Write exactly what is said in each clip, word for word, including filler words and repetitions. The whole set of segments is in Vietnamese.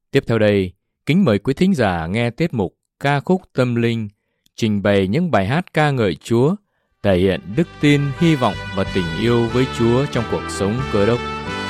Tiếp theo đây, kính mời quý thính giả nghe tiết mục Ca khúc Tâm Linh, trình bày những bài hát ca ngợi Chúa, thể hiện đức tin, hy vọng và tình yêu với Chúa trong cuộc sống Cơ Đốc.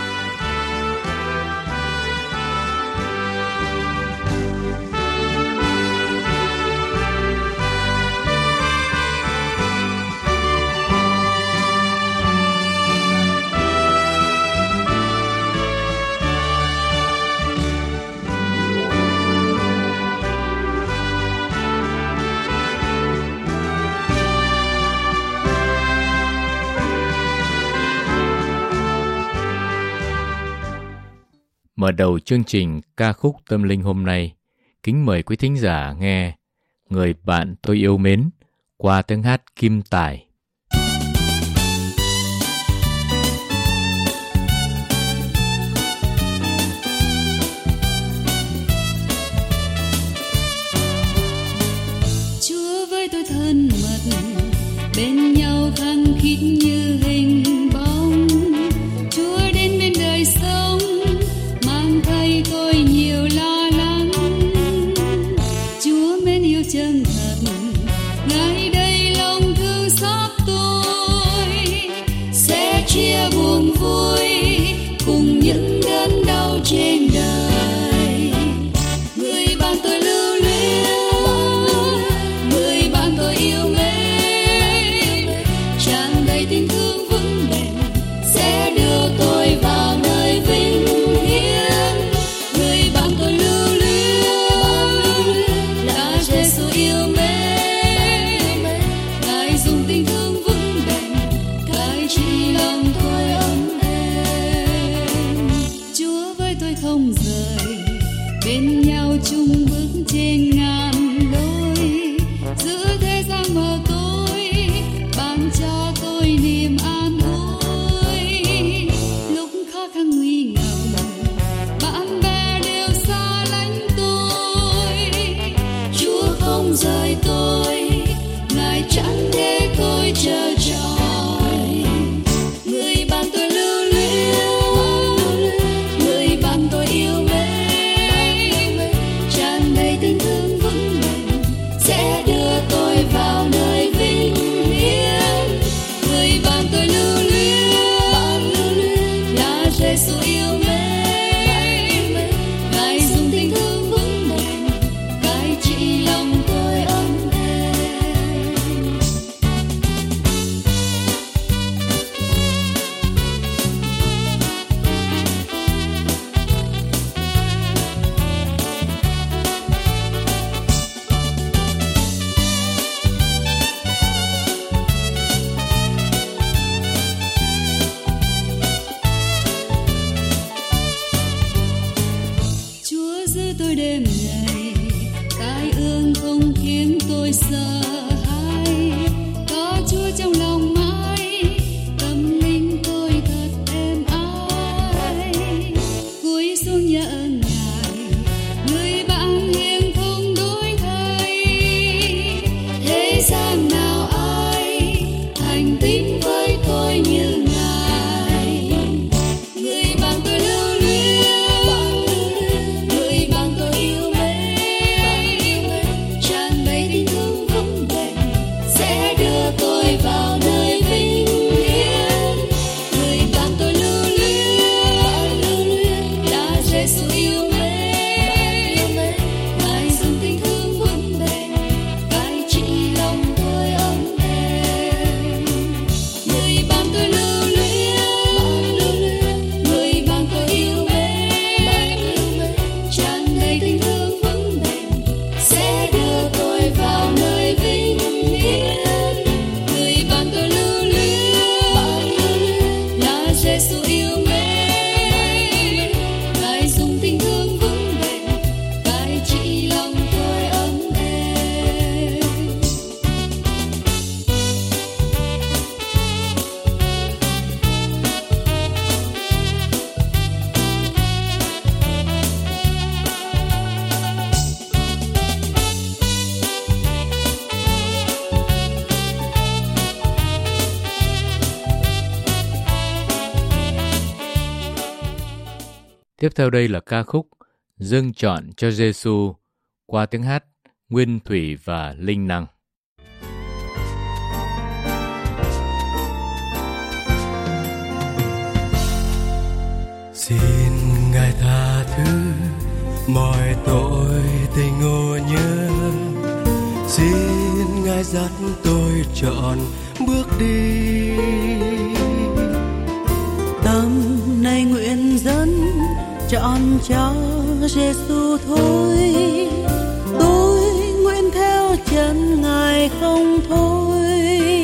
Mở đầu chương trình Ca khúc Tâm Linh hôm nay, kính mời quý thính giả nghe Người Bạn Tôi Yêu Mến qua tiếng hát Kim Tài. Chúa với tôi thân mật, bên nhau khăng khít như hình bóng. Chúa đến bên đời sống, thay tôi nhiều lo lắng. Chúa mến yêu chân thật, ngài đây lòng thương xót tôi, sẽ chia buồn vui cùng những đớn đau trên đời. Người bạn tôi lưu luyến, người bạn tôi yêu mến, tràn đầy tình thương vững bền, sẽ đưa tôi vào nơi vinh. Bên nhau chung bước trên ngàn lối, giữa thế gian mờ tối, ban cho tôi niềm an ủi. Lúc khó khăn nguy ngập, bạn bè đều xa lánh tôi. Chúa không rời tôi, ngài chẳng để tôi chờ trọi. Người bạn tôi lưu luyến, người bạn tôi yêu mến, tình thương vững bền, sẽ đưa tôi vào nơi vinh hiển. Người bạn tôi lưu luyến là Giêsu yêu mến, ngài dùng tình thương vững bền cai trị lòng tôi ấm êm. Đêm ngày tai ương không khiến tôi sợ hãi, có Chúa trong lòng mãi, tâm linh tôi thật êm ái. Cúi xuống nhờ ngài, người bạn hiền không đổi thay. Thế gian nào ai thành tín với tôi như ngài. Người bạn tôi lưu luyến, vào nơi vinh hiển. Người bạn tôi lưu luyến là Giêsu yêu mến, ngài dùng tình thương vững bền cai trị lòng tôi ấm êm. Người bạn tôi lưu luyến, người bạn tôi yêu mến, tràn đầy tình thương vững bền, sẽ đưa tôi vào nơi vinh hiển. Giêsu yêu mến, ngài dùng tình thương vững bền cai trị lòng tôi ấm êm. Tiếp theo đây là ca khúc dâng trọn cho Giêsu qua tiếng hát nguyên thủy và linh năng. Xin Ngài tha thứ mọi tội tình ngộ nhớ, xin Ngài dắt tôi trọn bước đi. Tâm này nguyện dẫn trọn cho Giêsu thôi, tôi nguyện theo chân Ngài không thôi.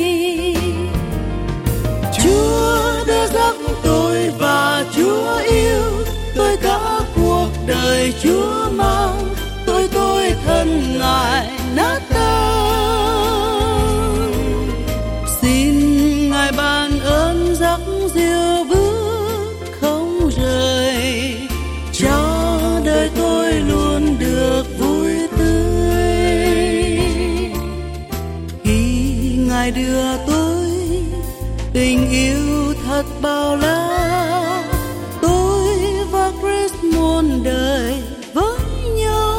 Chúa đã dắt tôi và Chúa yêu tôi, cả cuộc đời Chúa mang tôi, tôi thân Ngài nát tan. Xin Ngài ban ơn dắt dìu bước không rời, cho đời tôi luôn được vui tươi. Khi Ngài đưa tôi tình yêu thật bao la, tôi và Christ muôn đời với nhau.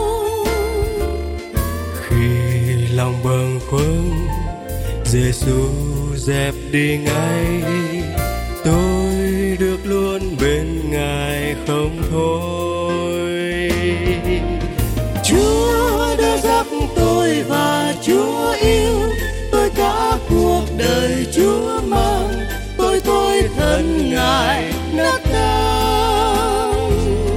Khi lòng bâng khuâng, Giêsu dẹp đi ngay, tôi được luôn bên Ngài không thôi. Chúa đã dắt tôi và Chúa yêu tôi, cả cuộc đời Chúa mang tôi, tôi thân Ngài nát tan.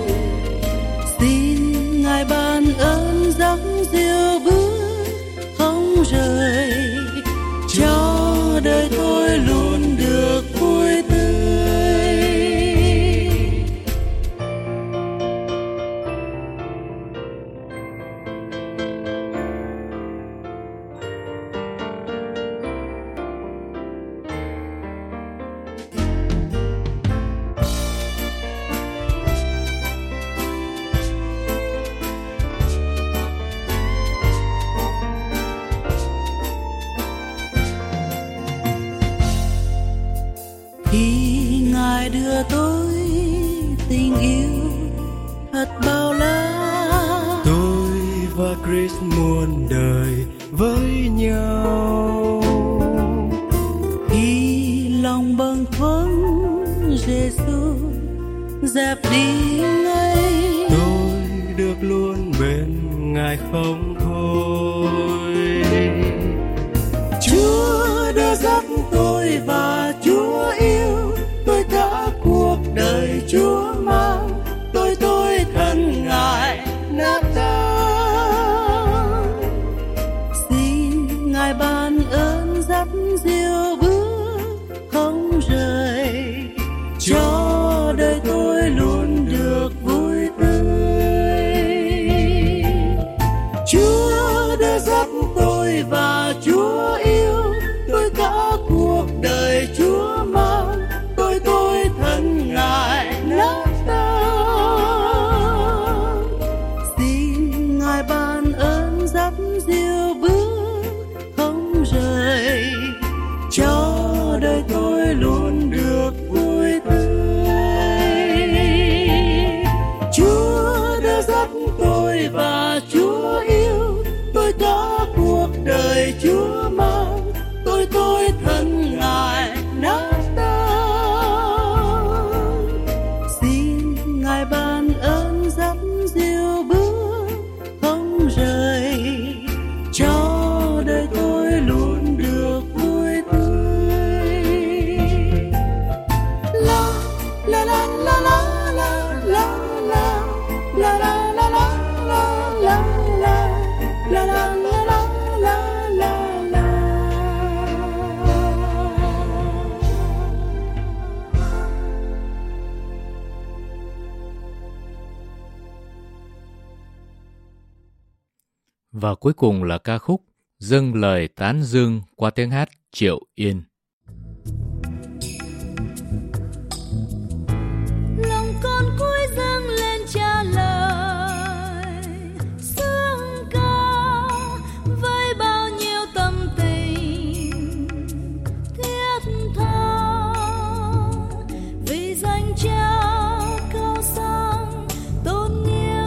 Xin Ngài ban ơn dắt dìu bước không rời, cho đời tôi luôn được vui tươi. Khi Ngài đưa tôi tình yêu thật bao la, tôi và Christ muôn đời với nhau. khi lòng bâng khuâng, Giêsu dẹp đi ngay, Tôi được luôn bên Ngài không thôi. Chúa đã dắt tôi và Chúa yêu tôi, cả cuộc đời Chúa mang tôi, tôi thân Ngài nát tan. Xin Ngài ban ơn dắt dìu bước không rời, cho đời tôi luôn được vui tươi. Chúa đã dắt tôi và Chúa yêu tôi, cả cuộc đời Chúa mang tôi, tôi thân Ngài nát tan. Xin Ngài ban ơn dắt dìu bước không rời, cho đời tôi luôn được vui tươi. Chúa đã dắt tôi và Chúa yêu tôi, cả cuộc đời Chúa mang tôi, tôi thân Ngài nát tan. Xin Ngài ban ơn dắt dìu bước không rời, cho đời tôi luôn được vui tươi. La la la la la la la la la la la la la la la la la la la. Và cuối cùng là ca khúc Dâng lời tán dương qua tiếng hát Triệu Yên. Lòng con cúi dâng lên trả lời sướng ca với bao nhiêu tâm tình thiết tha, vì danh Cha cao sang tôn nghiêm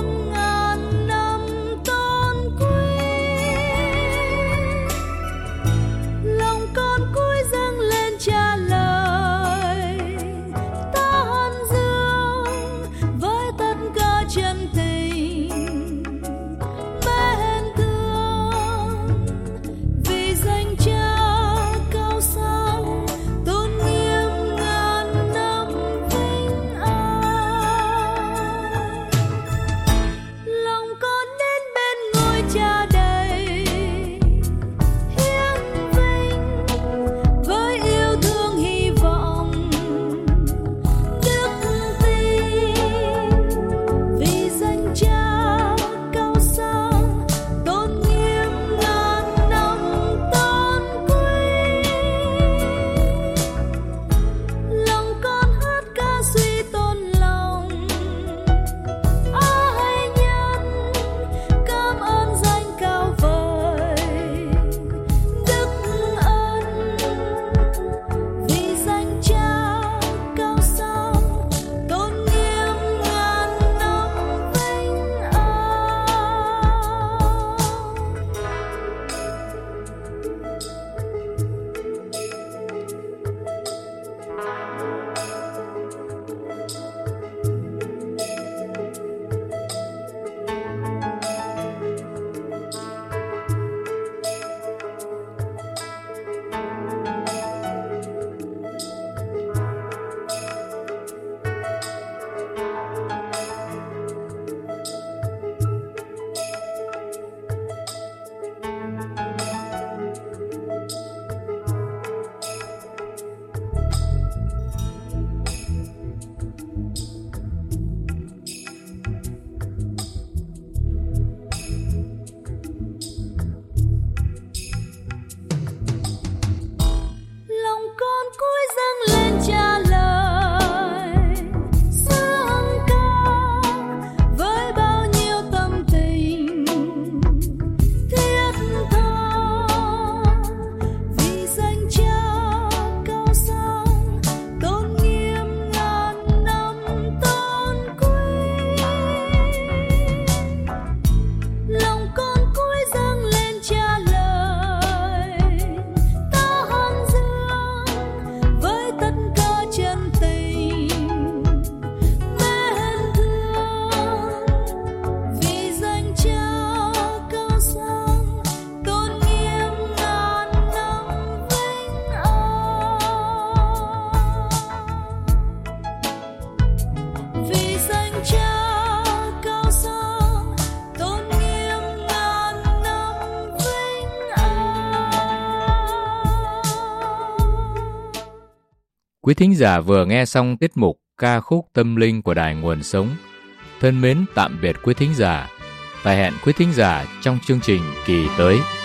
Quý thính giả vừa nghe xong tiết mục ca khúc tâm linh của Đài Nguồn Sống. Thân mến tạm biệt quý thính giả và hẹn quý thính giả trong chương trình kỳ tới.